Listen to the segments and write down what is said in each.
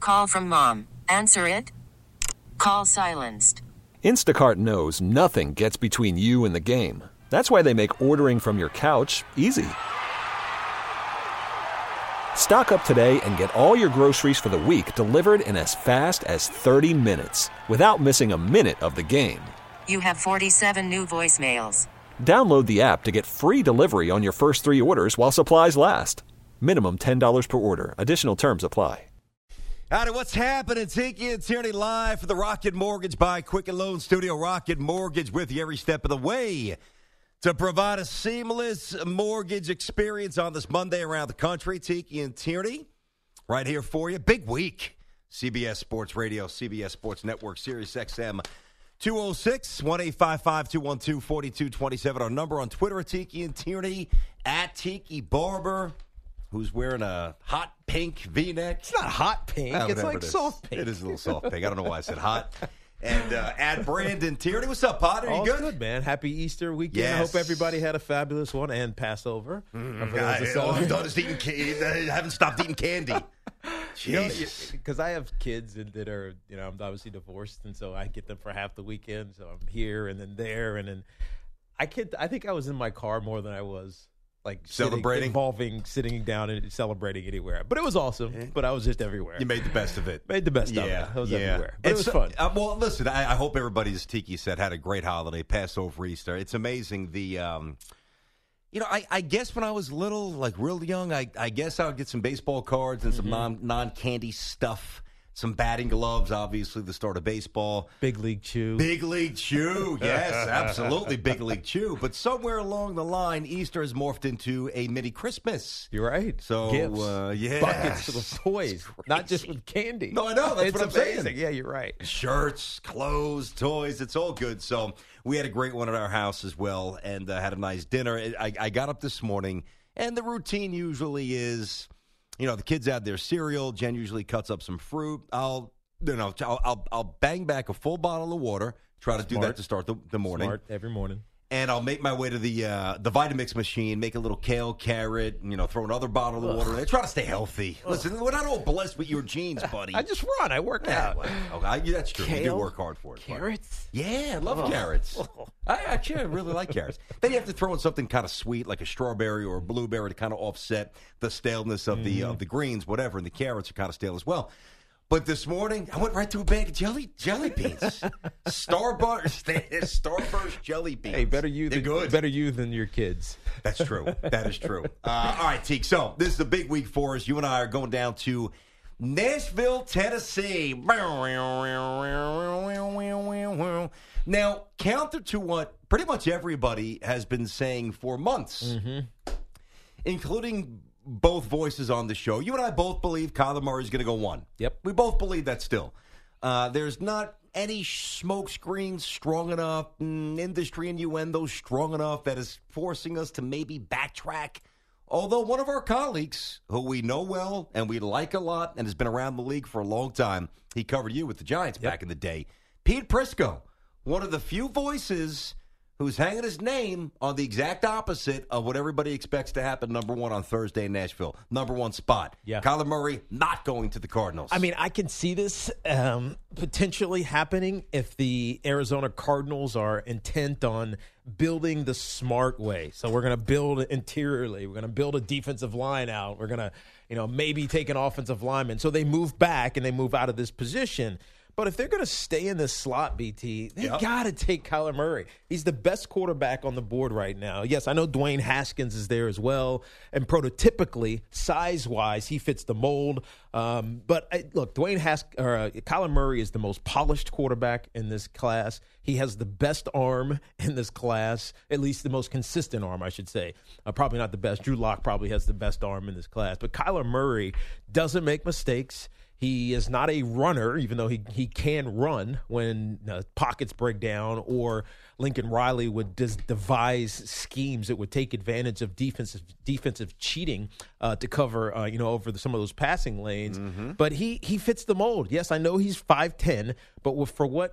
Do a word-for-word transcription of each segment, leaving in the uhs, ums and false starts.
Call from mom. Answer it. Call silenced. Instacart knows nothing gets between you and the game. That's why they make ordering from your couch easy. Stock up today and get all your groceries for the week delivered in as fast as thirty minutes without missing a minute of the game. You have forty-seven new voicemails. Download the app to get free delivery on your first three orders while supplies last. Minimum ten dollars per order. Additional terms apply. Howdy, what's happening? Tiki and Tierney live for the Rocket Mortgage by Quicken Loan Studio. Rocket Mortgage with you every step of the way to provide a seamless mortgage experience on this Monday around the country. Tiki and Tierney right here for you. Big week. C B S Sports Radio, C B S Sports Network, Sirius X M two oh six, one eight five five, two one two, four two two seven. Our number on Twitter at Tiki and Tierney, at Tiki Barber, who's wearing a hot pink V-neck. It's not hot pink. Oh, it's like it soft pink. It is a little soft pink. I don't know why I said hot. And uh, at Brandon Tierney. What's up, Potter? You All's good? good, man. Happy Easter weekend. Yes. I hope everybody had a fabulous one and Passover. Mm, I, all I've done is eating candy. I haven't stopped eating candy. Jesus. Because I have kids that are, you know, I'm obviously divorced, and so I get them for half the weekend. So I'm here and then there, and then I kid. I think I was in my car more than I was like celebrating, sitting, involving sitting down and celebrating anywhere. But it was awesome. But I was just everywhere. You made the best of it. Made the best yeah, of it. I was yeah. everywhere. But it's, it was fun. Uh, well, listen, I, I hope everybody, as Tiki said, had a great holiday, Passover, Easter. It's amazing the. Um, You know, I, I guess when I was little, like real young, I, I guess I would get some baseball cards and some Mm-hmm. non, non-candy stuff, some batting gloves, obviously, the start of baseball. Big League Chew. Big League Chew, yes, absolutely, Big League Chew. But somewhere along the line, Easter has morphed into a mini Christmas. You're right. So, Gifts, uh, yes. buckets of toys, not just with candy. No, I know, that's it's what I'm amazing. saying. Yeah, you're right. Shirts, clothes, toys, it's all good. So we had a great one at our house as well and uh, had a nice dinner. I, I got up this morning, and the routine usually is, you know, the kids have their cereal. Jen usually cuts up some fruit. I'll, you know, I'll, I'll, I'll bang back a full bottle of water, try to Smart. do that to start the, the morning. Smart every morning. And I'll make my way to the uh, the Vitamix machine, make a little kale, carrot, you know, throw another bottle of water in there. Try to stay healthy. Ugh. Listen, we're not all blessed with your genes, buddy. I just run. I work yeah, out. Well, okay, yeah, that's true. Kale, you do work hard for it. Carrots? But. Yeah, I love oh. carrots. Oh. I actually I really like carrots. Then you have to throw in something kind of sweet, like a strawberry or a blueberry, to kind of offset the staleness of mm. the of the greens, whatever. And the carrots are kind of stale as well. But this morning, I went right to a bag of jelly jelly beans. Starburst, Starburst jelly beans. Hey, better you They're than good. better you than your kids. That's true. That is true. Uh, all right, Teek. So this is a big week for us. You and I are going down to Nashville, Tennessee. Now, counter to what pretty much everybody has been saying for months, mm-hmm. including both voices on the show. You and I both believe Kyler Murray is going to go one. Yep. We both believe that still. Uh, there's not any smoke screens strong enough, mm, industry innuendo strong enough that is forcing us to maybe backtrack. Although one of our colleagues, who we know well and we like a lot and has been around the league for a long time, he covered you with the Giants yep. back in the day, Pete Prisco, one of the few voices who's hanging his name on the exact opposite of what everybody expects to happen, number one on Thursday in Nashville. Number one spot. Yeah. Kyler Murray not going to the Cardinals. I mean, I can see this um, potentially happening if the Arizona Cardinals are intent on building the smart way. So we're going to build interiorly. We're going to build a defensive line out. We're going to, you know, maybe take an offensive lineman. So they move back and they move out of this position. But if they're going to stay in this slot, B T, they yep. got to take Kyler Murray. He's the best quarterback on the board right now. Yes, I know Dwayne Haskins is there as well. And prototypically, size-wise, he fits the mold. Um, but, I, look, Dwayne Hask- or, uh, Kyler Murray is the most polished quarterback in this class. He has the best arm in this class, at least the most consistent arm, I should say. Uh, probably not the best. Drew Lock probably has the best arm in this class. But Kyler Murray doesn't make mistakes. He is not a runner, even though he, he can run when uh, pockets break down, or Lincoln Riley would dis- devise schemes that would take advantage of defensive defensive cheating uh, to cover, uh, you know, over the, some of those passing lanes. Mm-hmm. But he he fits the mold. Yes, I know he's five ten, but with, for what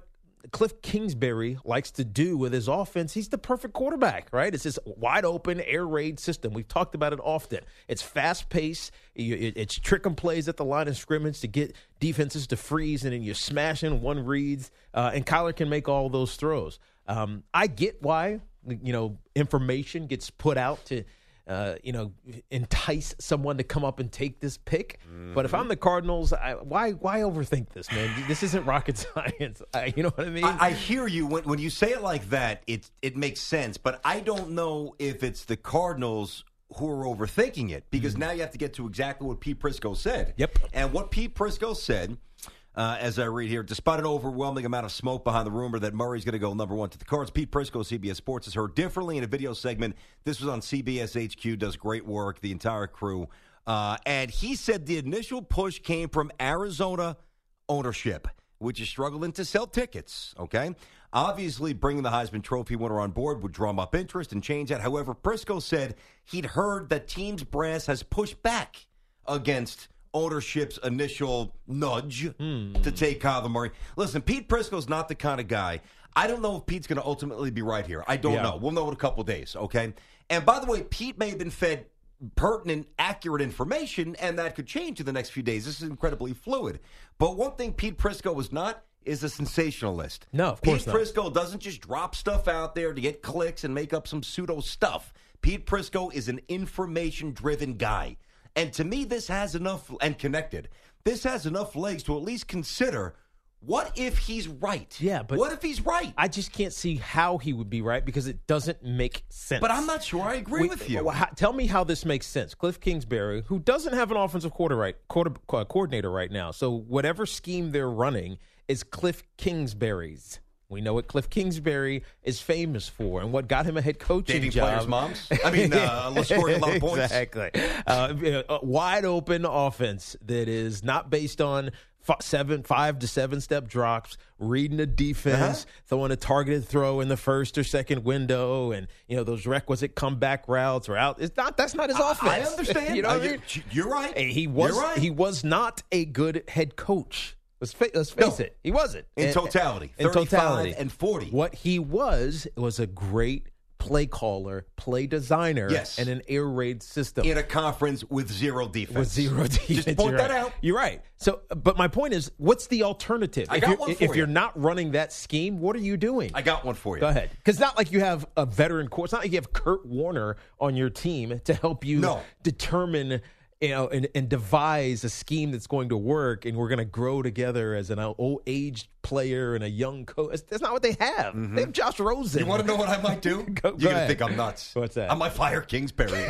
Cliff Kingsbury likes to do with his offense, he's the perfect quarterback, right? It's this wide open air raid system. We've talked about it often. It's fast paced. It's tricking plays at the line of scrimmage to get defenses to freeze, and then you're smashing one reads, uh, and Kyler can make all those throws. Um, I get why, you know, information gets put out to, uh, you know, entice someone to come up and take this pick. Mm-hmm. But if I'm the Cardinals, I, why why overthink this, man? This isn't rocket science. I, you know what I mean? I, I hear you. When, when you say it like that, it, it makes sense. But I don't know if it's the Cardinals who are overthinking it, because mm-hmm. now you have to get to exactly what Pete Prisco said. Yep. And what Pete Prisco said, Uh, as I read here, despite an overwhelming amount of smoke behind the rumor that Murray's going to go number one to the Cards, Pete Prisco, C B S Sports, has heard differently in a video segment. This was on C B S H Q, does great work, the entire crew. Uh, and he said the initial push came from Arizona ownership, which is struggling to sell tickets, okay? Obviously, bringing the Heisman Trophy winner on board would drum up interest and change that. However, Prisco said he'd heard that team's brass has pushed back against ownership's initial nudge mm. to take Kyler Murray. Listen, Pete Prisco's not the kind of guy. I don't know if Pete's going to ultimately be right here. I don't yeah. know. We'll know in a couple of days, okay? And by the way, Pete may have been fed pertinent, accurate information, and that could change in the next few days. This is incredibly fluid. But one thing Pete Prisco was not is a sensationalist. No, of course Pete not. Prisco doesn't just drop stuff out there to get clicks and make up some pseudo stuff. Pete Prisco is an information-driven guy. And to me, this has enough, and connected, this has enough legs to at least consider, what if he's right? Yeah, but what if he's right? I just can't see how he would be right, because it doesn't make sense. But I'm not sure I agree we, with you. Well, how, tell me how this makes sense. Cliff Kingsbury, who doesn't have an offensive quarter right, quarter, uh, coordinator right now, so whatever scheme they're running is Cliff Kingsbury's. We know what Cliff Kingsbury is famous for and what got him a head coaching Dating job. players' moms? I mean, uh, scoring a lot of points. Exactly. Uh, a wide open offense that is not based on f- seven, five to seven step drops, reading the defense, uh-huh. throwing a targeted throw in the first or second window, and you know those requisite comeback routes are out. It's not. That's not his I, offense. I understand. You know uh, what I mean? You're right. He was. You're right. He was not a good head coach. Let's, fa- let's face no. it, he wasn't. In and, totality. In totality. and forty. What he was was a great play caller, play designer, yes. and an air raid system. In a conference with zero defense. With zero defense. Just point You're that right. out. You're right. So, but my point is, what's the alternative? I if got you're, one for If you. you're not running that scheme, what are you doing? I got one for you. Go ahead. Because not like you have a veteran core. It's not like you have Kurt Warner on your team to help you no. determine – you know, and, and devise a scheme that's going to work, and we're going to grow together as an old aged player and a young coach. That's not what they have. Mm-hmm. They have Josh Rosen. You want to know what I might do? go, You're go going to think I'm nuts. What's that? I might fire Kingsbury.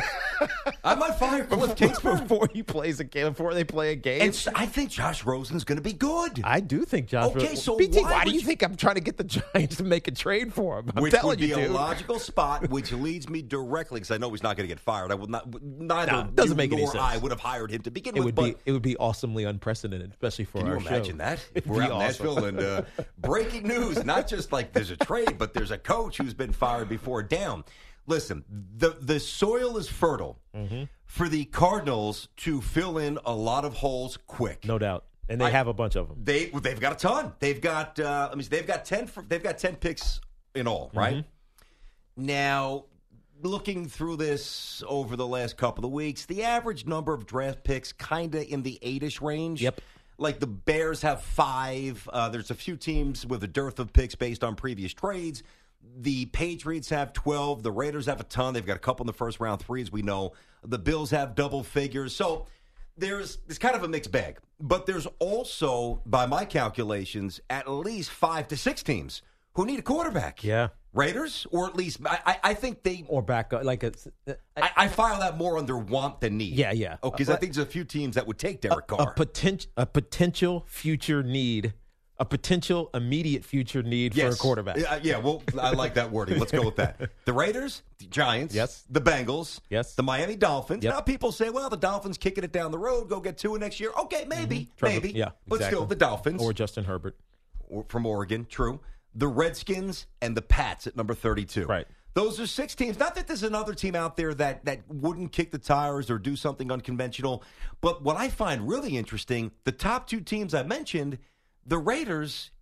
I might fire Cliff Kingsbury before he plays a game. Before they play a game. And I think Josh Rosen's going to be good. I do think Josh. Okay, Rosen, so B T, why, why do you you... think I'm trying to get the Giants to make a trade for him? I'm which telling would be you, a dude. logical spot, which leads me directly, because I know he's not going to get fired. I would not. Neither no, doesn't you make nor any sense. I would have hired him to begin it with. Would but be it would be awesomely unprecedented, especially for can our you imagine show. that? If It'd we're be out in awesome. Nashville and uh, breaking news, not just like there's a trade, but there's a coach who's been fired before down. Listen, the the soil is fertile mm-hmm. for the Cardinals to fill in a lot of holes quick. No doubt, and they I, have a bunch of them. They they've got a ton. They've got uh, I mean they've got ten. They've got ten picks in all, right? Mm-hmm. Now, looking through this over the last couple of weeks, the average number of draft picks kind of in the eight-ish range. Yep. Like the Bears have five. Uh, there's a few teams with a dearth of picks based on previous trades. The Patriots have twelve. The Raiders have a ton. They've got a couple in the first round, three, as we know. The Bills have double figures. So there's it's kind of a mixed bag. But there's also, by my calculations, at least five to six teams who need a quarterback. Yeah. Raiders, or at least I, I think they or back up like a. I, I file that more under want than need. Yeah, yeah. Because uh, I think there's a few teams that would take Derek a, Carr. A, potent, a potential future need, a potential immediate future need yes. for a quarterback. Yeah, yeah, well, I like that wording. Let's go with that. The Raiders, the Giants, yes. the Bengals, yes. the Miami Dolphins. Yep. Now people say, well, the Dolphins kicking it down the road, go get two next year. Okay, maybe, mm-hmm. Trevor, maybe. Yeah, but exactly. still, the Dolphins. Or Justin Herbert. Or from Oregon, true. The Redskins and the Pats at number thirty-two. Right. Those are six teams. Not that there's another team out there that, that wouldn't kick the tires or do something unconventional. But what I find really interesting, the top two teams I mentioned, the Raiders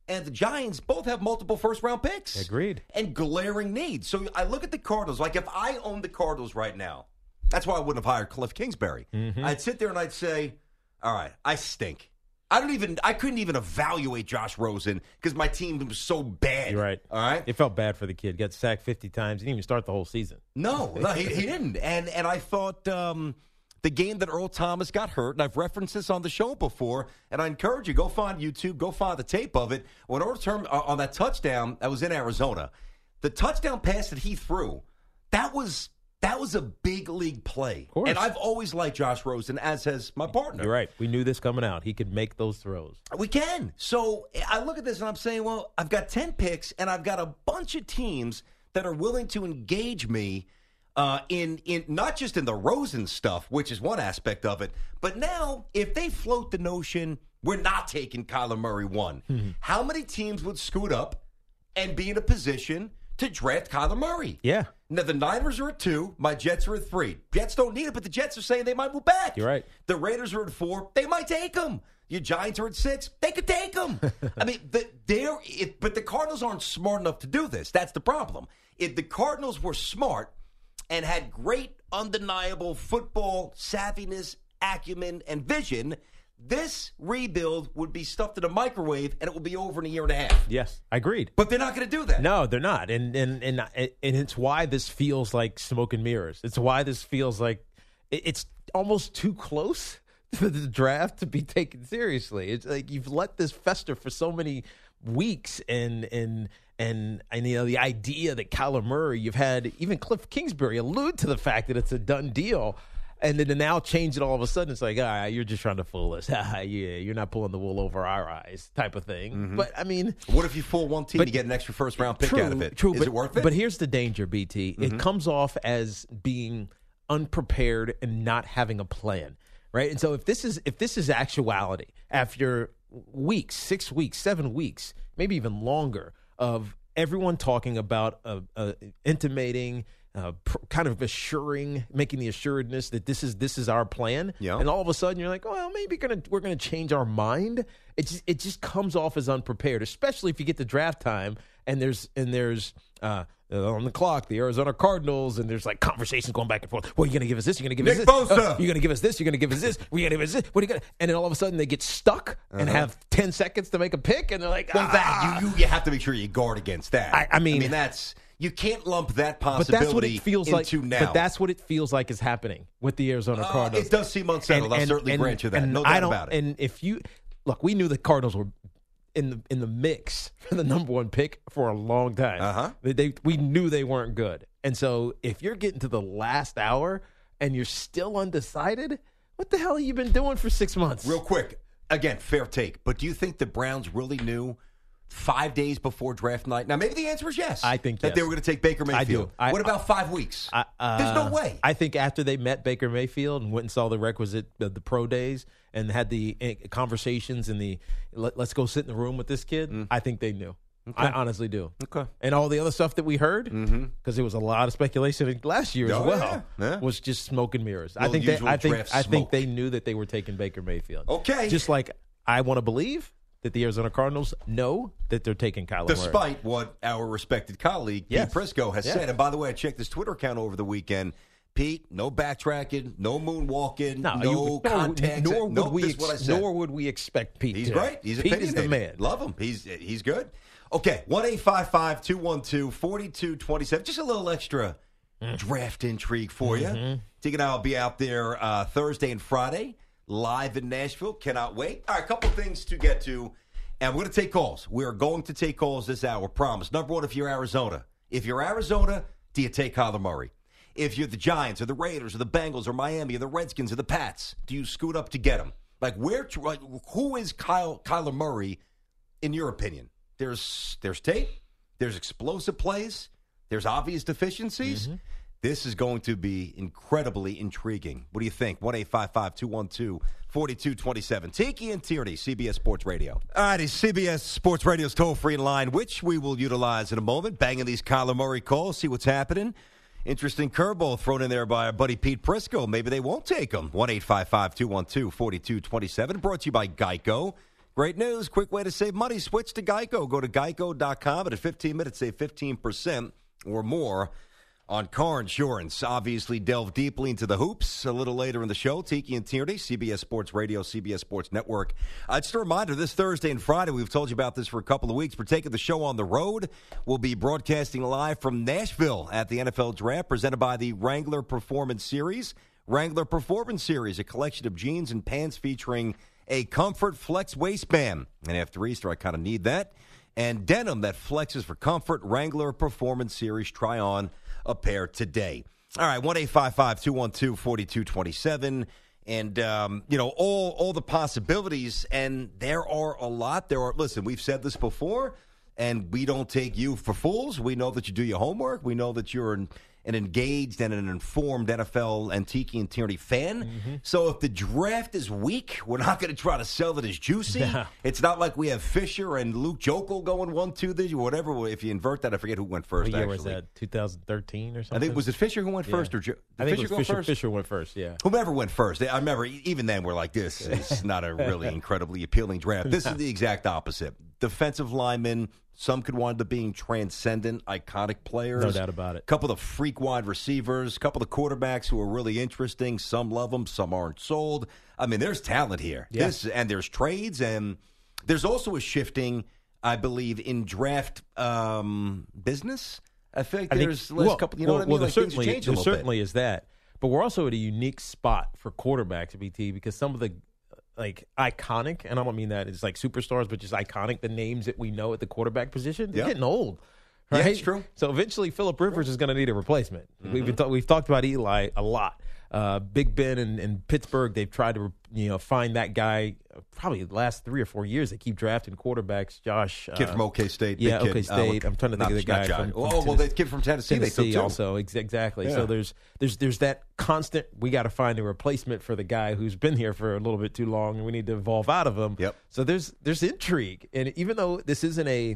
and the Giants both have multiple first-round picks. Agreed. And glaring needs. So I look at the Cardinals. Like, if I owned the Cardinals right now, that's why I wouldn't have hired Cliff Kingsbury. Mm-hmm. I'd sit there and I'd say, all right, I stink. I don't even. I couldn't even evaluate Josh Rosen because my team was so bad. You're right. All right. It felt bad for the kid. Got sacked fifty times. He didn't even start the whole season. No, no, he, he didn't. And and I thought um, the game that Earl Thomas got hurt, and I've referenced this on the show before, and I encourage you, go find YouTube, go find the tape of it. When Earl term uh, on that touchdown, that was in Arizona, the touchdown pass that he threw, that was. That was a big league play. Of course. And I've always liked Josh Rosen, as has my partner. You're right. We knew this coming out. He could make those throws. We can. So I look at this and I'm saying, well, I've got ten picks and I've got a bunch of teams that are willing to engage me uh, in, in not just in the Rosen stuff, which is one aspect of it, but now if they float the notion we're not taking Kyler Murray one, mm-hmm. how many teams would scoot up and be in a position to draft Kyler Murray? Yeah. Now, the Niners are at two. My Jets are at three. Jets don't need it, but the Jets are saying they might move back. You're right. The Raiders are at four. They might take them. Your Giants are at six. They could take them. I mean, the, they're, it, but the Cardinals aren't smart enough to do this. That's the problem. If the Cardinals were smart and had great, undeniable football savviness, acumen, and vision, this rebuild would be stuffed in a microwave, and it would be over in a year and a half. Yes, I agreed. But they're not going to do that. No, they're not, and and and and it's why this feels like smoke and mirrors. It's why this feels like it's almost too close to the draft to be taken seriously. It's like you've let this fester for so many weeks, and and and and you know the idea that Kyler Murray, you've had even Cliff Kingsbury allude to the fact that it's a done deal. And then to now change it all of a sudden, it's like, all right, you're just trying to fool us. yeah, you're not pulling the wool over our eyes type of thing. Mm-hmm. But, I mean. What if you fool one team but, to get an extra first-round pick true, out of it? True, Is but, it worth it? But here's the danger, B T. Mm-hmm. It comes off as being unprepared and not having a plan, right? And so if this is if this is actuality, after weeks, six weeks, seven weeks, maybe even longer, of everyone talking about uh, uh, intimating – Uh, pr- kind of assuring, making the assuredness that this is this is our plan, yeah. and all of a sudden you're like, oh, well, maybe gonna we're gonna change our mind. It just it just comes off as unprepared, especially if you get to draft time and there's and there's uh, on the clock the Arizona Cardinals and there's like conversations going back and forth. Well, you're gonna give us this, you're gonna give Nick us this, Bosa. uh, you're gonna give us this, you're gonna give us this, we're gonna give us this. What are you gonna? And then all of a sudden they get stuck uh-huh. and have ten seconds to make a pick, and they're like, well, ah. that you, you you have to make sure you guard against that. I, I mean, I mean that's. You can't lump that possibility but that's what it feels into like, now. But that's what it feels like is happening with the Arizona Cardinals. Uh, it does seem unsettled. And, I'll and, certainly and, grant you that. And No I doubt don't, about it. And if you look, we knew the Cardinals were in the in the mix for the number one pick for a long time. Uh-huh. They, they we knew they weren't good, and so if you're getting to the last hour and you're still undecided, what the hell have you been doing for six months? Real quick, again, fair take. But do you think the Browns really knew five days before draft night? Now, maybe the answer is yes. I think that yes. they were going to take Baker Mayfield. I do. I, what about five weeks? I, uh, There's no way. I think after they met Baker Mayfield and went and saw the requisite uh, the pro days and had the uh, conversations and the let, let's go sit in the room with this kid, mm. I think they knew. Okay. I honestly do. Okay. And all the other stuff that we heard, because mm-hmm. there was a lot of speculation last year oh, as well, yeah. Yeah. was just smoke and mirrors. Little I think they, I think draft I smoke. think they knew that they were taking Baker Mayfield. Okay. Just like I want to believe that the Arizona Cardinals know that they're taking Kyler Murray. Despite what our respected colleague, yes. Pete Prisco, has yes. said. And by the way, I checked his Twitter account over the weekend. Pete, no backtracking, no moonwalking, no, no you, contact. Nor would, nope, we this is what I said. Nor would we expect Pete He's to. great. He's Pete is the man. Love him. He's he's good. Okay, one eight five five, two one two, four two two seven. Just a little extra mm. draft intrigue for mm-hmm. you. Tig and I will be out there uh, Thursday and Friday, live in Nashville. Cannot wait. All right, a couple things to get to. And we're going to take calls. We are going to take calls this hour, promise. Number one, if you're Arizona. If you're Arizona, do you take Kyler Murray? If you're the Giants or the Raiders or the Bengals or Miami or the Redskins or the Pats, do you scoot up to get him? Like, where? Like, who is Kyle, Kyler Murray, in your opinion? There's there's tape. There's explosive plays. There's obvious deficiencies. Mm-hmm. This is going to be incredibly intriguing. What do you think? one eight five five, two one two, four two two seven. Tiki and Tierney, C B S Sports Radio. All right, it's C B S Sports Radio's toll-free line, which we will utilize in a moment. Banging these Kyler Murray calls, see what's happening. Interesting curveball thrown in there by our buddy Pete Prisco. Maybe they won't take him. one eight five five, two one two, four two two seven. Brought to you by Geico. Great news. Quick way to save money. Switch to Geico. Go to geico dot com, and in fifteen minutes, save fifteen percent or more on car insurance. Obviously, delve deeply into the hoops a little later in the show. Tiki and Tierney, C B S Sports Radio, C B S Sports Network. Uh, just a reminder, this Thursday and Friday, we've told you about this for a couple of weeks. We're taking the show on the road. We'll be broadcasting live from Nashville at the N F L Draft, presented by the Wrangler Performance Series. Wrangler Performance Series, a collection of jeans and pants featuring a comfort flex waistband. And after Easter, I kind of need that. And denim that flexes for comfort. Wrangler Performance Series. Try on a pair today. All right, one eight five five, two one two, four two two seven. And, um, you know, all all the possibilities, and there are a lot. There are, listen, we've said this before, and we don't take you for fools. We know that you do your homework. We know that you're an, an engaged and an informed N F L and Tiki and Tierney fan. Mm-hmm. So if the draft is weak, we're not going to try to sell it as juicy. Yeah. It's not like we have Fisher and Luke Jokel going one, two, this, whatever. If you invert that, I forget who went first, what year actually. was that, two thousand thirteen or something? I think, was it Fisher who went yeah. first? or jo- I think Fisher it was go Fisher, first? Fisher went first, yeah. Whomever went first. I remember, even then, we're like, this is not a really incredibly appealing draft. This is the exact opposite. Defensive linemen, some could wind up being transcendent, iconic players. No doubt about it. A couple of freak wide receivers, a couple of quarterbacks who are really interesting. Some love them, some aren't sold. I mean, there's talent here. Yeah. This, and there's trades, and there's also a shifting, I believe, in draft um, business. I think I there's think, last well, couple, you know well, what I mean? Well, there like, things certainly, change a there little certainly bit. is that. But we're also at a unique spot for quarterbacks, B T, because some of the like iconic, and I don't mean that as like superstars, but just iconic, the names that we know at the quarterback position, they're Yep. getting old. Right? Yeah, it's true. So eventually, Phillip Rivers is going to need a replacement. Mm-hmm. We've been ta- we've talked about Eli a lot. Uh, Big Ben in, in Pittsburgh, they've tried to you know find that guy. Uh, probably the last three or four years, they keep drafting quarterbacks. Josh, Kid uh, from OK State. yeah, big OK kid. State. Uh, I'm trying to think not, of the guy. not From, from oh, well, Tennessee. the kid from Tennessee. Tennessee they took too. also ex- exactly. Yeah. So there's there's there's that constant. We got to find a replacement for the guy who's been here for a little bit too long, and we need to evolve out of him. Yep. So there's there's intrigue, and even though this isn't a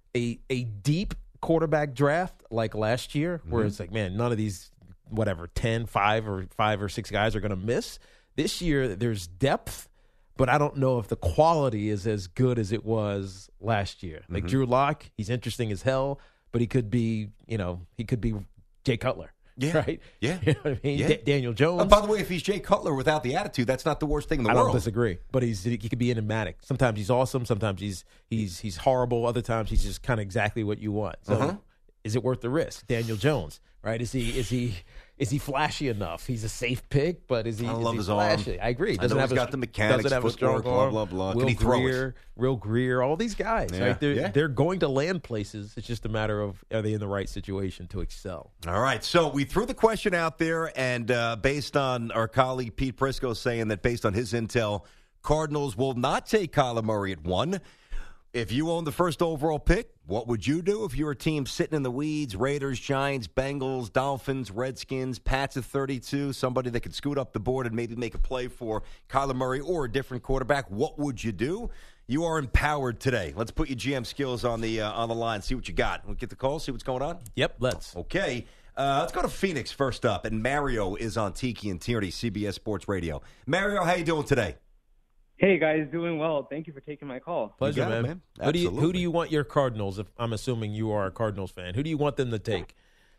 a a deep quarterback draft like last year, where Mm-hmm. it's like, man, none of these whatever ten, five or five or six guys are going to miss. This year there's depth, but I don't know if the quality is as good as it was last year. Like Mm-hmm. Drew Lock, he's interesting as hell, but he could be, you know, he could be Jay Cutler. Yeah. Right? Yeah. You know what I mean? Yeah. D- Daniel Jones. Uh, by the way, if he's Jay Cutler without the attitude, that's not the worst thing in the I world. don't disagree, but he's he could be enigmatic. Sometimes he's awesome. Sometimes he's he's he's horrible. Other times he's just kind of exactly what you want. So, Uh-huh. is it worth the risk? Daniel Jones, right? Is he is he is he flashy enough? He's a safe pick, but is he? I is love he his arm. flashy? I agree. I Doesn't know have he's a, got the mechanics, doesn't have a strong footwork, blah, arm. blah, blah. Will Can he throw it? Greer, Will Greer, all these guys, Yeah, right? They're yeah. they're going to land places. It's just a matter of are they in the right situation to excel. All right, so we threw the question out there, and uh, based on our colleague Pete Prisco saying that based on his intel, Cardinals will not take Kyler Murray at one. If you own the first overall pick, what would you do if you were a team sitting in the weeds? Raiders, Giants, Bengals, Dolphins, Redskins, Pats at thirty-two, somebody that could scoot up the board and maybe make a play for Kyler Murray or a different quarterback. What would you do? You are empowered today. Let's put your G M skills on the uh, on the line, see what you got. We'll get the call, see what's going on. Yep, let's. Okay. Uh, let's go to Phoenix first up, and Mario is on Tiki and Tierney, C B S Sports Radio. Mario, how you doing today? Hey, guys, doing well. Thank you for taking my call. Pleasure, got it, man. man. Who do you who Absolutely. do you want your Cardinals? If I'm assuming you are a Cardinals fan, who do you want them to take?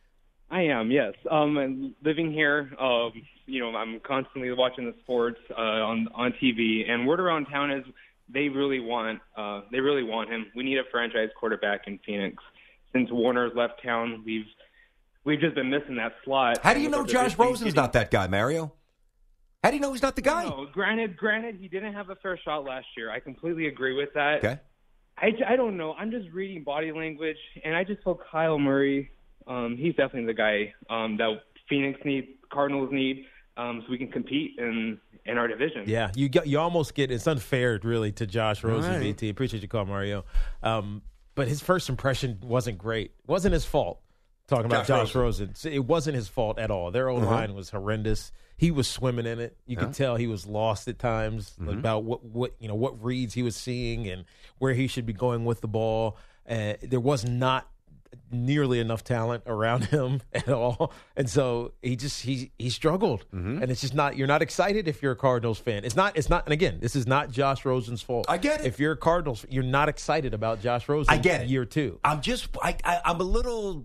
I am, yes. Um, and living here, um, you know, I'm constantly watching the sports uh, on on T V, and word around town is they really want uh, they really want him. We need a franchise quarterback in Phoenix. Since Warner's left town, we've we've just been missing that slot. How do you know With Josh everything Rosen's getting- not that guy, Mario? How do you know he's not the guy? No, granted, granted, he didn't have a fair shot last year. I completely agree with that. Okay. I, I don't know. I'm just reading body language, and I just feel Kyle Murray, um, he's definitely the guy um, that Phoenix need, Cardinals need, um, so we can compete in in our division. Yeah, you got you almost get it's unfair really to Josh Rosen, Right. B T. Appreciate your call, Mario. Um, but his first impression wasn't great. It wasn't his fault. Talking about Josh Josh, Rosen. So it wasn't his fault at all. Their old Uh-huh. line was horrendous. He was swimming in it. You Yeah. could tell he was lost at times Mhm. about what, what you know what reads he was seeing and where he should be going with the ball. Uh, there was not nearly enough talent around him at all, and so he just he he struggled, mm-hmm. and it's just not. You're not excited if you're a Cardinals fan. It's not. It's not. And again, this is not Josh Rosen's fault. I get it. If you're a Cardinals, you're not excited about Josh Rosen. I get it. Year two. I'm just. I, I I'm a little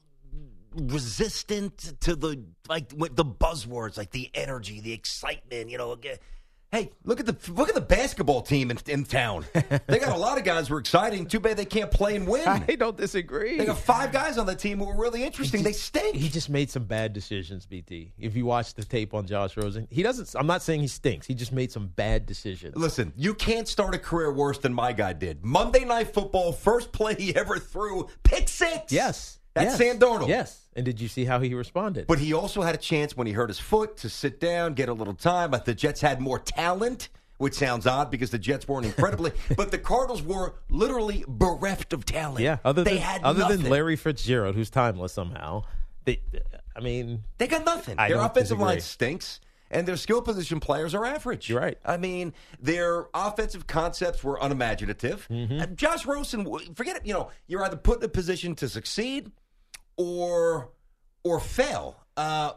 resistant to the like with the buzzwords, like the energy, the excitement. You know. Hey, look at the look at the basketball team in, in town. They got a lot of guys who are exciting. Too bad they can't play and win. I don't disagree. They got five guys on the team who are really interesting. Just, they stink. He just made some bad decisions, B T. If you watch the tape on Josh Rosen, he doesn't. I'm not saying he stinks. He just made some bad decisions. Listen, you can't start a career worse than my guy did. Monday Night Football, first play he ever threw, pick six. Yes. That's yes. Sam Darnold. Yes. And did you see how he responded? But he also had a chance when he hurt his foot to sit down, get a little time. But the Jets had more talent, which sounds odd because the Jets weren't incredibly. But the Cardinals were literally bereft of talent. Yeah. Other they than, had other nothing. than Larry Fitzgerald, who's timeless somehow. They, I mean. They got nothing. I Their don't offensive disagree. line stinks. And their skill position players are average. You're right. I mean, their offensive concepts were unimaginative. Mm-hmm. And Josh Rosen, forget it. You know, you're either put in a position to succeed or or fail. Uh,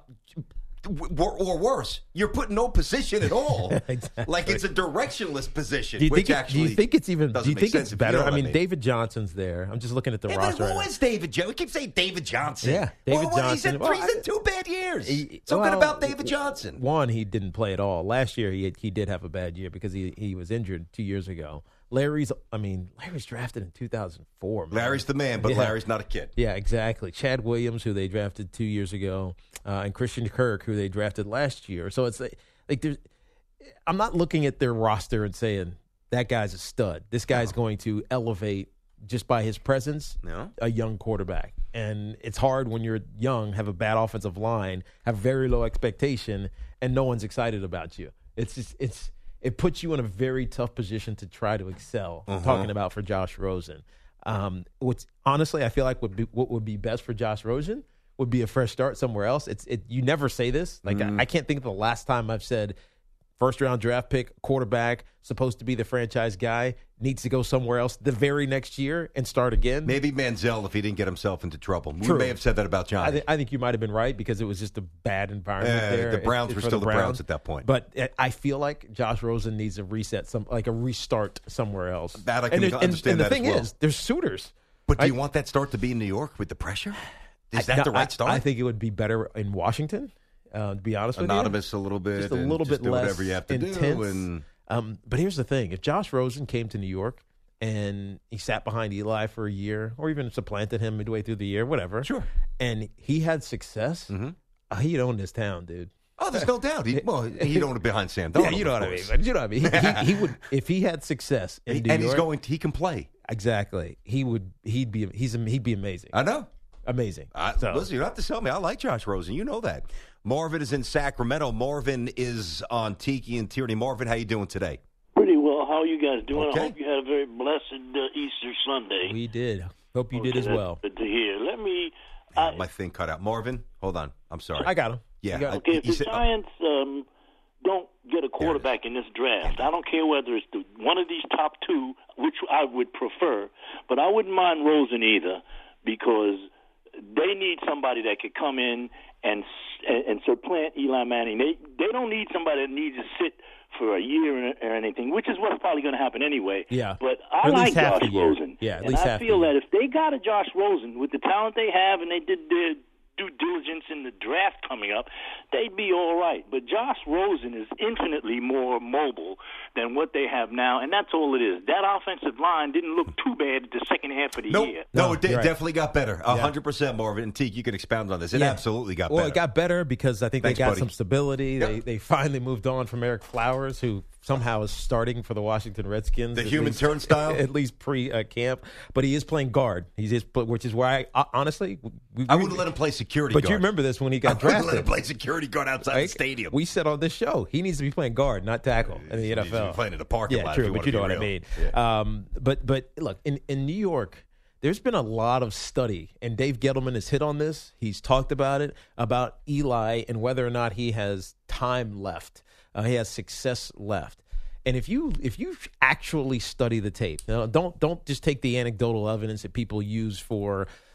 or, or worse, you're put in no position at all. Exactly. Like it's a directionless position. Do you, which think it, actually do you think it's even? doesn't Do you make think sense it's if you better? know I what mean, David Johnson's there. I'm just looking at the Yeah, roster. but who right is David Johnson? We keep saying David Johnson. Yeah, David well, Johnson. He's had, Well, he's had two bad years. He- so well, good about David Johnson. One, he didn't play at all. Last year, he had, he did have a bad year because he he was injured two years ago. Larry's, I mean, Larry's drafted in two thousand four. Man. Larry's the man, but Yeah. Larry's not a kid. Yeah, exactly. Chad Williams, who they drafted two years ago, uh, and Christian Kirk, who they drafted last year. So it's like, like there's, I'm not looking at their roster and saying that guy's a stud. This guy's No. going to elevate just by his presence No. a young quarterback. And it's hard when you're young, have a bad offensive line, have very low expectation, and no one's excited about you. It's just it's. It puts you in a very tough position to try to excel. Uh-huh. Talking about for Josh Rosen, um, which honestly I feel like would be what would be best for Josh Rosen would be a fresh start somewhere else. It's it. You never say this. Like Mm. I, I can't think of the last time I've said first round draft pick, quarterback, supposed to be the franchise guy, needs to go somewhere else the very next year and start again. Maybe Manziel if he didn't get himself into trouble. True. We may have said that about Johnny. I, th- I think you might have been right because it was just a bad environment Yeah, there. the Browns It- were for still the Browns at that point. But uh, I feel like Josh Rosen needs a reset, some like a restart somewhere else. That I can and there- understand And, and that the as thing well. is, there's suitors. but do I- you want that start to be in New York with the pressure? Is I- that the no, I- right start? I think it would be better in Washington. Uh, to be honest with Anonymous you, a little bit. just a and little just bit do less whatever you have to intense. do. And Um, but here's the thing: if Josh Rosen came to New York and he sat behind Eli for a year, or even supplanted him midway through the year, whatever, Sure. and he had success, Mhm. uh, he'd own this town, dude. oh, there's no doubt. He, well, he'd own it behind Sam Darnold. Yeah, you know of what I mean. course. But you know what I mean. He, he, he would, if he had success in And New he's York, going. He can play. exactly. He would. He'd be. He's. He'd be amazing. I know. Amazing. I, So- Listen, you don't have to tell me. I like Josh Rosen. You know that. Marvin is in Sacramento. Marvin is on Tiki and Tierney. Marvin, how you doing today? Pretty well. How are you guys doing? Okay. I hope you had a very blessed uh, Easter Sunday. We did. Hope you did Okay, as that's well. Good to hear. Let me. Man, I, my thing cut out. Marvin, hold on. I'm sorry. I got him. Yeah, You got I- him. okay, if you the said- Giants um, don't get a quarterback in this draft, I don't care whether it's the, one of these top two, which I would prefer, but I wouldn't mind Rosen either because they need somebody that could come in and and, and supplant Eli Manning. They they don't need somebody that needs to sit for a year or anything, which is what's probably going to happen anyway. Yeah. But Or I at like least half Josh the year. Rosen. Yeah, at and least I half the feel year. that if they got a Josh Rosen with the talent they have and they did their due diligence in the draft coming up, they'd be all right. But Josh Rosen is infinitely more mobile than what they have now, and that's all it is. That offensive line didn't look too bad the second half of the Nope. year. No, No, it did, you're right. definitely got better. A hundred percent, Marvin. And Teak, you can expound on this. It Yeah. absolutely got well, better. it got better because I think Thanks, they got buddy. some stability. Yep. They they finally moved on from Eric Flowers, who somehow is starting for the Washington Redskins. The at human least- turnstile? at least pre uh, camp. But he is playing guard. He's just, which is why I, uh, honestly, we, I we- wouldn't let him play security But guard. you remember this when he I got wouldn't let drafted. him play security guard outside Like, the stadium. We said on this show he needs to be playing guard, not tackle in the He N needs F to L. be playing in the parking yeah, lot if true, you but wanna you know be what I real. mean. Yeah. Um, but but look, in in New York, there's been a lot of study, and Dave Gettleman has hit on this. He's talked about it about Eli and whether or not he has time left, uh, he has success left. And if you if you actually study the tape, now don't don't just take the anecdotal evidence that people use for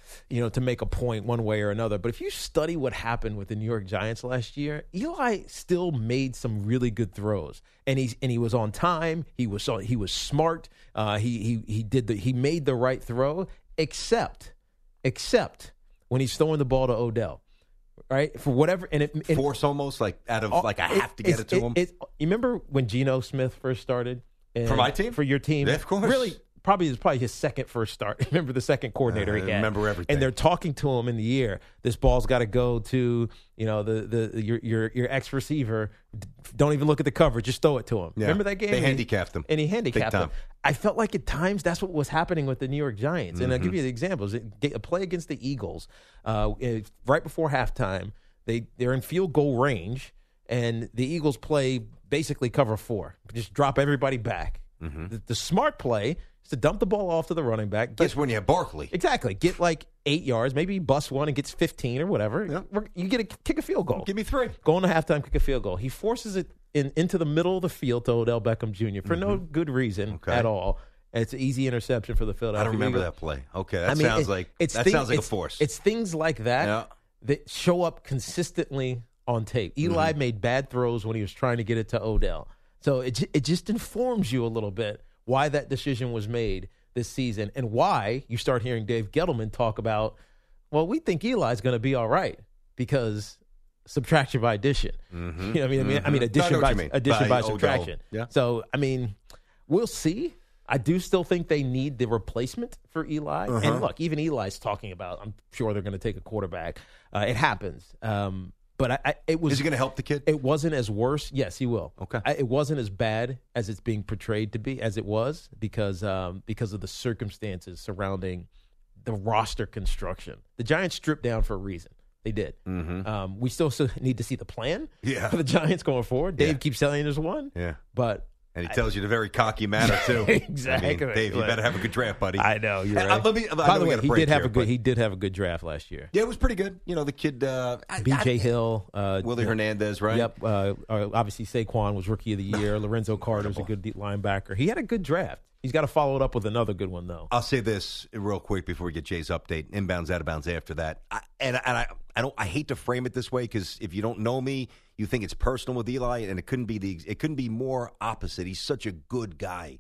you know, to make a point one way or another. But if you study what happened with the New York Giants last year, Eli still made some really good throws, and he's and he was on time. He was he was smart. Uh, he he he did the he made the right throw, except except when he's throwing the ball to Odell. Right, for whatever, and it, it force almost like out of like I it, have to get it to it, him. It, you remember when Geno Smith first started for my team, for your team? Yeah, of course. Really, probably it was probably his second first start. Remember the second coordinator uh, he had. I remember everything. And they're talking to him in the ear. This ball's got to go to you know the the your your your ex receiver. Don't even look at the cover. Just throw it to him. Yeah. Remember that game? They and handicapped him, and he handicapped Big him. time. I felt like at times that's what was happening with the New York Giants. And mm-hmm. I'll give you the examples. A play against the Eagles, uh, right before halftime. They, they're in field goal range, and the Eagles play basically cover four. Just drop everybody back. Mm-hmm. The, the smart play is to dump the ball off to the running back. Get, That's when you have Barkley. Exactly. Get like eight yards, maybe bust one and gets fifteen or whatever. Yep. You get a kick a field goal. Give me three. Go into halftime, kick a field goal. He forces it in, into the middle of the field to Odell Beckham Junior for mm-hmm. no good reason okay. at all. And it's an easy interception for the Philadelphia I don't remember Eagles. that play. Okay, that I mean, sounds it, like it's that thing, sounds like it's, a force. It's things like that yeah. that show up consistently on tape. Eli mm-hmm. made bad throws when he was trying to get it to Odell. So it it just informs you a little bit why that decision was made this season and why you start hearing Dave Gettleman talk about, well, we think Eli's going to be all right because subtraction by addition. Mm-hmm. You know what I mean? Mm-hmm. I mean, I mean addition no, by mean. addition by, by subtraction. Yeah. So, I mean, we'll see. I do still think they need the replacement for Eli. Uh-huh. And look, even Eli's talking about, I'm sure they're going to take a quarterback. Uh, it happens. Um, but I, I, it was. Is he going to help the kid? It wasn't as worse. Yes, he will. Okay. I, it wasn't as bad as it's being portrayed to be, as it was, because um, because of the circumstances surrounding the roster construction. The Giants stripped down for a reason. They did. Mm-hmm. Um, we still, still need to see the plan yeah. for the Giants going forward. Dave yeah. keeps telling there's one. Yeah. But. And he tells you in a very cocky manner too. Exactly, I mean, Dave. You better have a good draft, buddy. I know. You're and, right. uh, let me, By the way, he did have here, a good. He did have a good draft last year. Yeah, it was pretty good. You know, the kid uh, B J Hill, uh, Willie you know, Hernandez, right? Yep. Uh, uh, obviously, Saquon was Rookie of the Year. Lorenzo Carter's a good deep linebacker. He had a good draft. He's got to follow it up with another good one, though. I'll say this real quick before we get Jay's update. Inbounds, out of bounds after that. I, and and I, I don't. I hate to frame it this way because if you don't know me, you think it's personal with Eli, and it couldn't be the. It couldn't be more opposite. He's such a good guy.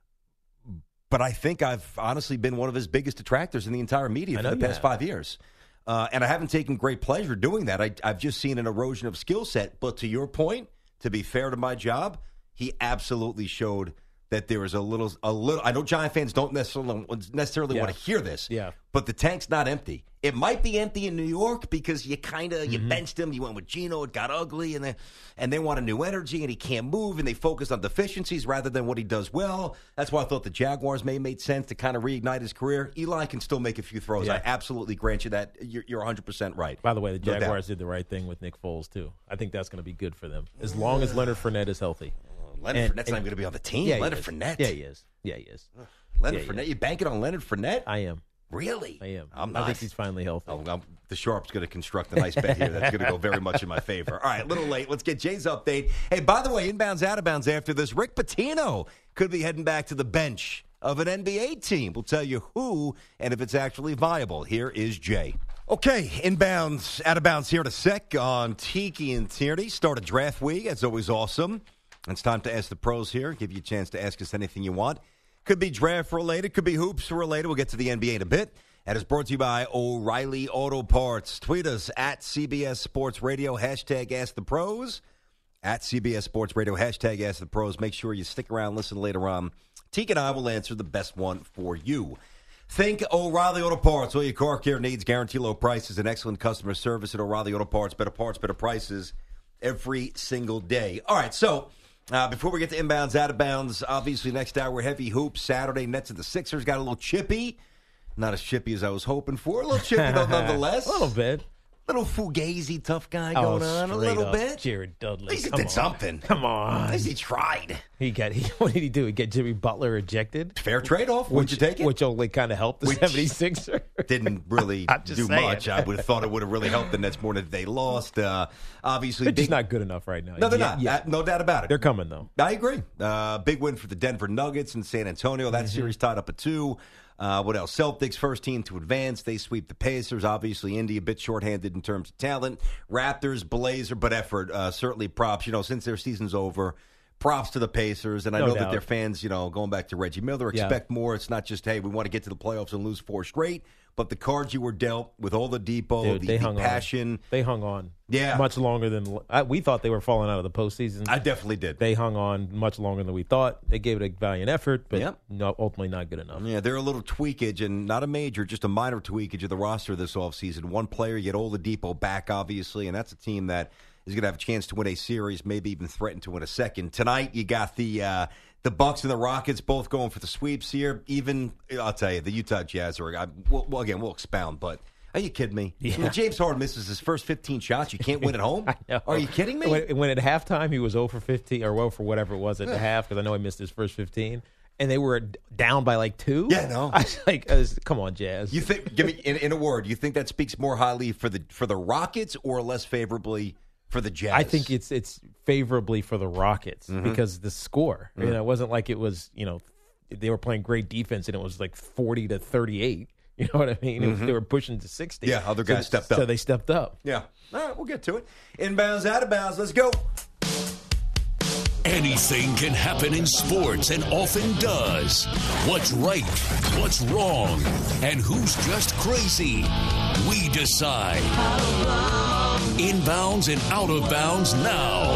But I think I've honestly been one of his biggest detractors in the entire media for the past have. five years. Uh, and I haven't taken great pleasure doing that. I, I've just seen an erosion of skill set. But to your point, to be fair to my job, he absolutely showed that there is a little, a little. I know Giant fans don't necessarily necessarily Yeah. want to hear this. Yeah. But the tank's not empty. It might be empty in New York because you kind of you Mm-hmm. benched him. You went with Geno. It got ugly, and they and they want a new energy, and he can't move, and they focused on deficiencies rather than what he does well. That's why I thought the Jaguars may have made sense to kind of reignite his career. Eli can still make a few throws. Yeah. I absolutely grant you that. You're, you're one hundred percent right. By the way, the No doubt. Jaguars did the right thing with Nick Foles too. I think that's going to be good for them as long as Leonard Fournette is healthy. Leonard And- Fournette's not and- even going to be on the team. Yeah, he Leonard is. Fournette. Yeah, he is. Yeah, he is. Leonard Yeah, Fournette. yeah. You banking on Leonard Fournette? I am. Really? I am. I'm I not. think he's finally healthy. Oh, I'm, the Sharp's going to construct a nice bet here that's going to go very much in my favor. All right, a little late. Let's get Jay's update. Hey, by the way, inbounds, out of bounds after this, Rick Pitino could be heading back to the bench of an N B A team. We'll tell you who and if it's actually viable. Here is Jay. Okay, inbounds, out of bounds here in a sec on Tiki and Tierney. Start a draft week. That's always awesome. It's time to ask the pros here. Give you a chance to ask us anything you want. Could be draft related, could be hoops related. We'll get to the N B A in a bit. And it's brought to you by O'Reilly Auto Parts. Tweet us at C B S Sports Radio, hashtag Ask the Pros. At C B S Sports Radio, hashtag Ask the Pros. Make sure you stick around, listen later on. Teak and I will answer the best one for you. Think O'Reilly Auto Parts. All your car care needs, guarantee low prices, and excellent customer service at O'Reilly Auto Parts. Better parts, better prices every single day. All right, so uh, before we get to inbounds, out of bounds, obviously next hour, heavy hoops. Saturday, Nets and the Sixers got a little chippy. Not as chippy as I was hoping for. A little chippy, though, nonetheless. A little bit. Little fugazi tough guy Oh, going on a straight little up. bit. Jared Dudley. At least he Come did on. something. Come on. At least he tried. He got. He, what did he do? He get Jimmy Butler ejected. Fair trade-off. Would Which, you take it? Which only kind of helped the Which- seventy-sixers. didn't really I'm just do saying. much. I would have thought it would have really helped the Nets more than they lost. Uh, obviously, They're big, just not good enough right now. No, they're Yeah, not. yeah. Uh, no doubt about it. They're coming, though. I agree. Uh, big win for the Denver Nuggets in San Antonio. That Mm-hmm. series tied up at two. Uh, what else? Celtics, first team to advance. They sweep the Pacers. Obviously, Indy a bit shorthanded in terms of talent. Raptors, Blazer, but effort. Uh, certainly props. You know, since their season's over, props to the Pacers. And I No know that doubt. their fans, you know, going back to Reggie Miller, Yeah. expect more. It's not just, hey, we want to get to the playoffs and lose four straight. But the cards you were dealt with all the depot, Dude, the, they the hung passion. on. They hung on. Yeah. Much longer than I, we thought they were falling out of the postseason. I definitely did. They hung on much longer than we thought. They gave it a valiant effort, but Yep. no, ultimately not good enough. Yeah, they're a little tweakage, and not a major, just a minor tweakage of the roster this offseason. One player, you get Oladipo back, obviously, and that's a team that is going to have a chance to win a series, maybe even threaten to win a second. Tonight, you got the uh, the Bucks and the Rockets both going for the sweeps here. Even, I'll tell you, the Utah Jazz are, I, well, well, again, we'll expound, but are you kidding me? Yeah. When James Harden misses his first fifteen shots, you can't win at home? I know. Are you kidding me? When, when at halftime he was zero for fifteen, or zero for whatever it was at the half, because I know he missed his first fifteen, and they were down by like two. Yeah, no. I was like, I was, come on, Jazz. You think? Give me in, in a word. You think that speaks more highly for the for the Rockets or less favorably for the Jazz? I think it's it's favorably for the Rockets because the score. You know, it wasn't like it was, you know, they were playing great defense and it was like forty to thirty-eight. You know what I mean? It was, they were pushing to sixty. Yeah, other guys so, stepped up. So they stepped up. Yeah. All right, we'll get to it. Inbounds, out of bounds. Let's go. Anything can happen in sports and often does. What's right? What's wrong? And who's just crazy? We decide. Inbounds and out of bounds now.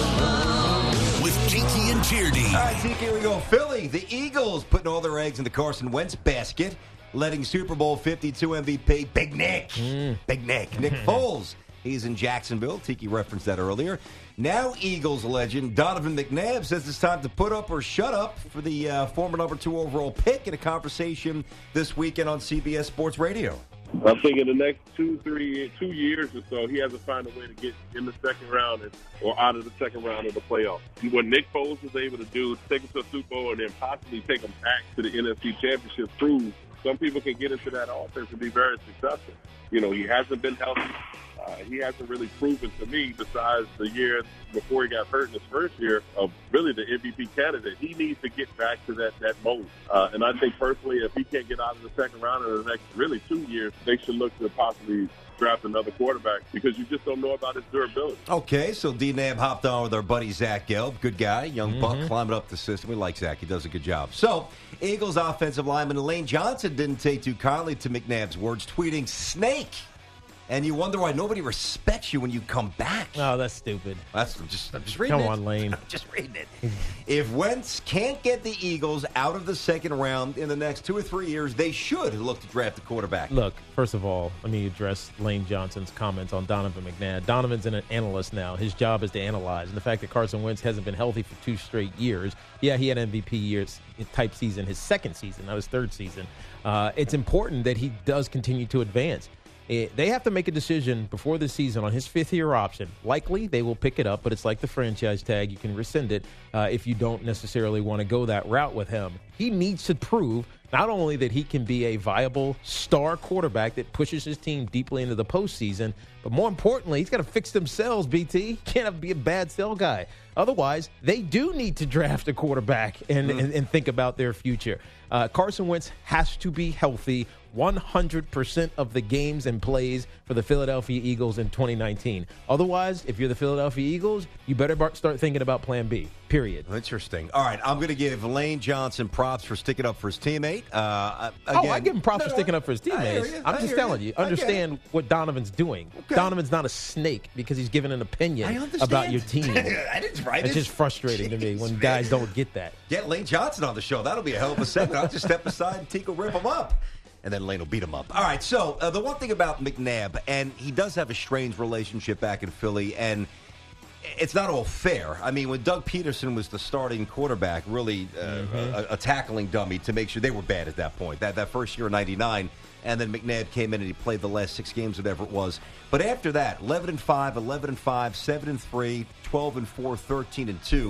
With Tiki and Tierney. All right, Tiki, here we go. Philly, the Eagles putting all their eggs in the Carson Wentz basket, letting Super Bowl fifty-two M V P Big Nick, Big Nick, Nick Foles. He's in Jacksonville. Tiki referenced that earlier. Now Eagles legend Donovan McNabb says it's time to put up or shut up for the uh, former number two overall pick in a conversation this weekend on C B S Sports Radio. I think in the next two, three, two years or so, he has to find a way to get in the second round and, or out of the second round of the playoffs. What Nick Foles was able to do, take him to a Super Bowl and then possibly take him back to the N F C Championship, proves some people can get into that offense and be very successful. You know, he hasn't been healthy. Uh, he hasn't really proven to me, besides the year before he got hurt in his first year, of really the M V P candidate. He needs to get back to that, that mode. Uh, and I think personally, if he can't get out of the second round in the next really two years, they should look to possibly draft another quarterback because you just don't know about his durability. Okay, so D-Nab hopped on with our buddy Zach Gelb. Good guy, young Mm-hmm. buck climbing up the system. We like Zach. He does a good job. So, Eagles offensive lineman Lane Johnson didn't take too kindly to McNabb's words, tweeting, "Snake." And you wonder why nobody respects you when you come back. Oh, that's stupid. That's just, I'm just reading Come it. on, Lane. I'm just reading it. If Wentz can't get the Eagles out of the second round in the next two or three years, they should look to draft a quarterback. Look, first of all, let me address Lane Johnson's comments on Donovan McNabb. Donovan's an analyst now. His job is to analyze. And the fact that Carson Wentz hasn't been healthy for two straight years, yeah, he had M V P years type season, his second season, not his third season. Uh, it's important that he does continue to advance. It, they have to make a decision before the season on his fifth-year option. Likely, they will pick it up, but it's like the franchise tag. You can rescind it uh, if you don't necessarily want to go that route with him. He needs to prove not only that he can be a viable star quarterback that pushes his team deeply into the postseason, but more importantly, he's got to fix themselves, B T. He can't have, be a bad sell guy. Otherwise, they do need to draft a quarterback and, mm. and, and think about their future. Uh, Carson Wentz has to be healthy one hundred percent of the games and plays for the Philadelphia Eagles in twenty nineteen. Otherwise, if you're the Philadelphia Eagles, you better start thinking about plan B, period. Interesting. All right, I'm going to give Lane Johnson props for sticking up for his teammate. Uh, again, oh, I give him props no, for sticking up for his teammates. I'm just telling you, you understand what Donovan's doing. Okay. Donovan's not a snake because he's giving an opinion about your team. I didn't write It's it. just frustrating Jeez, to me when man. guys don't get that. Get Lane Johnson on the show. That'll be a hell of a segment. I'll just step aside and Teke will rip him up. And then Lane will beat him up. All right, so uh, the one thing about McNabb, and he does have a strange relationship back in Philly, and it's not all fair. I mean, when Doug Peterson was the starting quarterback, really uh, mm-hmm. a, a tackling dummy to make sure they were bad at that point, that, that first year in ninety-nine, and then McNabb came in and he played the last six games, whatever it was. But after that, eleven and five, eleven and five, seven and three, twelve and four, thirteen and two.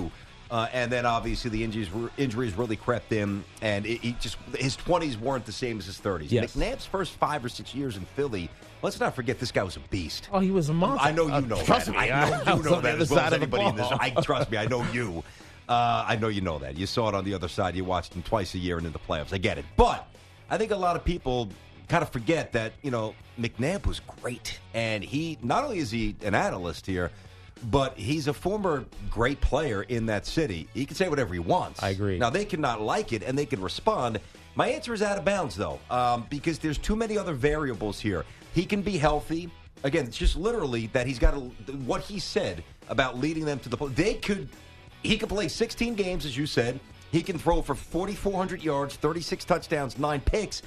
Uh, and then obviously the injuries injuries really crept in, and it, he just his twenties weren't the same as his thirties. Yes. McNabb's first five or six years in Philly, let's not forget this guy was a beast. Oh, he was a monster. I know you Uh, know trust that. me, I know I you was know on that the as other well as side of the anybody in this. ball. I trust me. I know you. Uh, I know you know that. You saw it on the other side. You watched him twice a year and in the playoffs. I get it, but I think a lot of people kind of forget that you know McNabb was great, and he not only is he an analyst here, but he's a former great player in that city. He can say whatever he wants. I agree. Now, they cannot like it, and they can respond. My answer is out of bounds, though, um, because there's too many other variables here. He can be healthy. Again, it's just literally that he's got to, what he said about leading them to the – they could – he could play sixteen games, as you said. He can throw for forty-four hundred yards, thirty-six touchdowns, nine picks,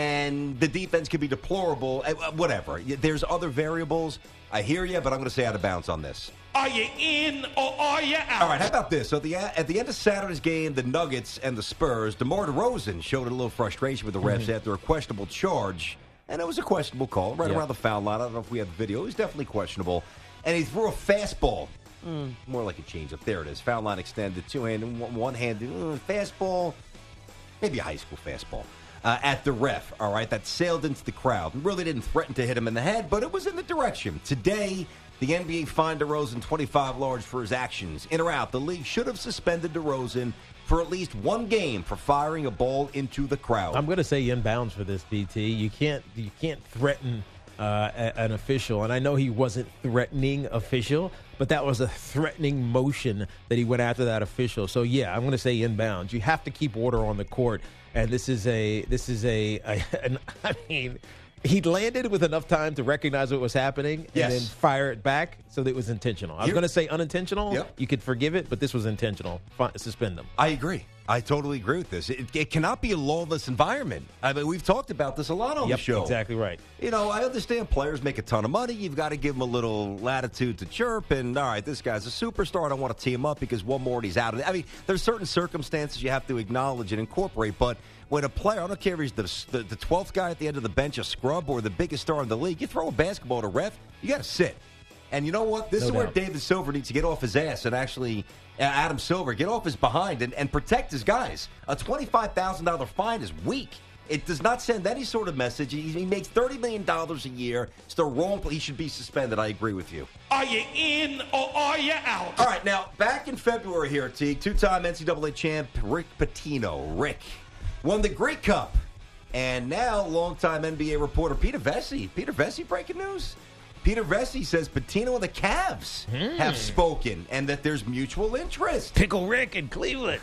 and the defense could be deplorable, whatever. There's other variables. I hear you, but I'm going to say out of bounds on this. Are you in or are you out? All right, how about this? So the, at the end of Saturday's game, the Nuggets and the Spurs, DeMar DeRozan showed a little frustration with the refs mm-hmm. after a questionable charge, and it was a questionable call right yeah. around the foul line. I don't know if we have the video. It was definitely questionable, and he threw a fastball, mm, more like a changeup. There it is. Foul line extended, two-handed, one-handed, uh, fastball, maybe a high school fastball. Uh, at the ref, all right, that sailed into the crowd. Really didn't threaten to hit him in the head, but it was in the direction. Today, the N B A fined DeRozan twenty-five large for his actions. In or out, the league should have suspended DeRozan for at least one game for firing a ball into the crowd. I'm going to say inbounds for this, B T. You can't you can't threaten uh, a, an official, and I know he wasn't threatening official, but that was a threatening motion that he went after that official. So yeah, I'm going to say inbounds. You have to keep order on the court. And this is a, this is a, a an, I mean, he landed with enough time to recognize what was happening and yes. then fire it back, so that it was intentional. I was going to say unintentional. Yep. You could forgive it, but this was intentional. Fine, suspend them. I agree. I totally agree with this. It, it cannot be a lawless environment. I mean, we've talked about this a lot on Yep, the show. exactly right. You know, I understand players make a ton of money. You've got to give them a little latitude to chirp. And, all right, this guy's a superstar. I don't want to tee him up because one more and he's out of it. I mean, there's certain circumstances you have to acknowledge and incorporate. But when a player, I don't care if he's the, the, the twelfth guy at the end of the bench, a scrub, or the biggest star in the league, you throw a basketball at a ref, you got to sit. And you know what? This No is where doubt. David Silver needs to get off his ass and actually, uh, Adam Silver, get off his behind and, and protect his guys. A twenty-five thousand dollars fine is weak. It does not send any sort of message. He, he makes thirty million dollars a year. It's the wrong play. He should be suspended. I agree with you. Are you in or are you out? All right, now, back in February here, Teague, two-time N C double A champ Rick Pitino. Rick won the Grey Cup. And now, longtime N B A reporter Peter Vesey. Peter Vesey breaking news. Peter Vesey says Pitino and the Cavs Hmm. have spoken and that there's mutual interest. Pickle Rick in Cleveland.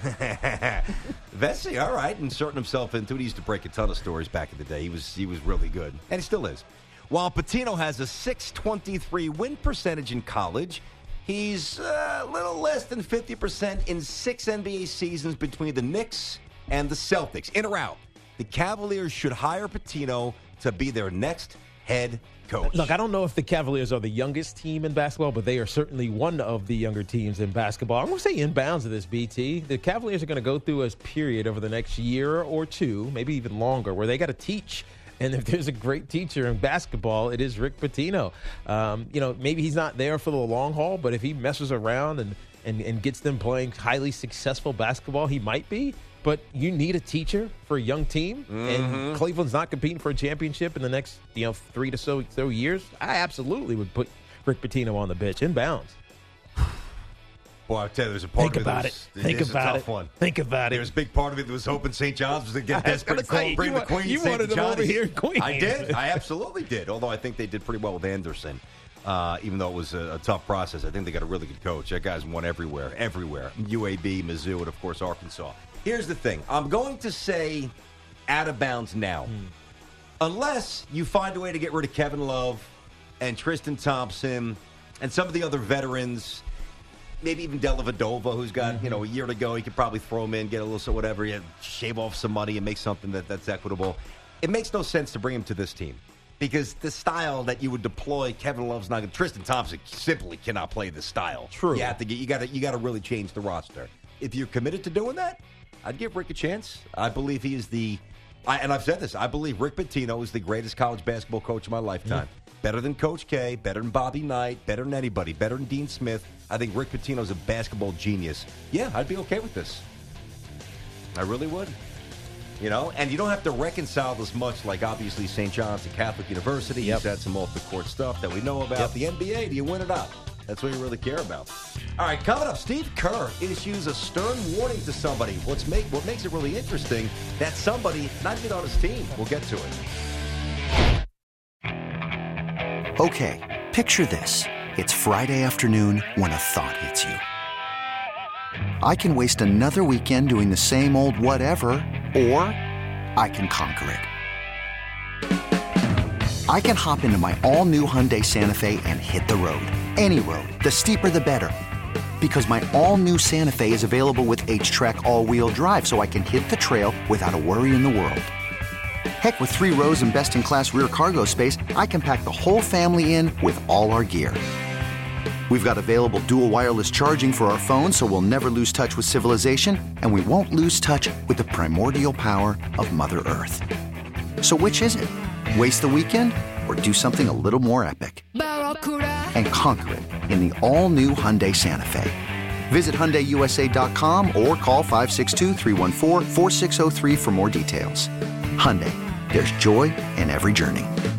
Vesey, all right, inserting himself into it. He used to break a ton of stories back in the day. He was he was really good, and he still is. While Pitino has a six twenty-three win percentage in college, he's uh, a little less than fifty percent in six N B A seasons between the Knicks and the Celtics. In or out, the Cavaliers should hire Pitino to be their next head coach. Look, I don't know if the Cavaliers are the youngest team in basketball, but they are certainly one of the younger teams in basketball. I'm going to say inbounds of this, B T. The Cavaliers are going to go through a period over the next year or two, maybe even longer, where they got to teach. And if there's a great teacher in basketball, it is Rick Pitino. Um, you know, maybe he's not there for the long haul, but if he messes around and, and, and gets them playing highly successful basketball, he might be. But you need a teacher for a young team, mm-hmm. and Cleveland's not competing for a championship in the next, you know, three to so so years. I absolutely would put Rick Pitino on the bench inbounds. Boy, I tell you, there's a part Think of it about that it. was, Think it's about a tough it. one. Think about it. There was a big part of it that was hoping Saint John's was going to get desperate and say, call, bring you the want- Queen. you Saint wanted them John's. over here in Queens. I did. I absolutely did. Although I think they did pretty well with Anderson, uh, even though it was a, a tough process. I think they got a really good coach. That guy's won everywhere, everywhere. U A B, Mizzou, and, of course, Arkansas. Here's the thing. I'm going to say out of bounds now. Hmm. Unless you find a way to get rid of Kevin Love and Tristan Thompson and some of the other veterans, maybe even Dellavedova, who's got, mm-hmm. you know, a year to go. He could probably throw him in, get a little so whatever, yeah, shave off some money and make something that, that's equitable. It makes no sense to bring him to this team because the style that you would deploy, Kevin Love's not going to. Tristan Thompson simply cannot play this style. True. You have to get, you got to, you got to really change the roster. If you're committed to doing that, I'd give Rick a chance. I believe he is the I, and I've said this. I believe Rick Pitino is the greatest college basketball coach of my lifetime. Mm. Better than Coach K, better than Bobby Knight, better than anybody, better than Dean Smith. I think Rick Pitino's a basketball genius. Yeah, I'd be okay with this. I really would. You know, and you don't have to reconcile this much like, obviously, Saint John's, a Catholic university. Yep. He's had some off-the-court stuff that we know about. Yep. The N B A, do you win it up? That's what you really care about. All right, coming up, Steve Kerr issues a stern warning to somebody. What's make, what makes it really interesting, that somebody not even on his team. We'll get to it. Okay, picture this. It's Friday afternoon when a thought hits you. I can waste another weekend doing the same old whatever, or I can conquer it. I can hop into my all-new Hyundai Santa Fe and hit the road. Any road. The steeper, the better. Because my all-new Santa Fe is available with H-Track all-wheel drive, so I can hit the trail without a worry in the world. Heck, with three rows and best-in-class rear cargo space, I can pack the whole family in with all our gear. We've got available dual wireless charging for our phones, so we'll never lose touch with civilization, and we won't lose touch with the primordial power of Mother Earth. So which is it? Waste the weekend or do something a little more epic? And conquer it in the all-new Hyundai Santa Fe. Visit Hyundai U S A dot com or call five six two, three one four, four six zero three for more details. Hyundai, there's joy in every journey.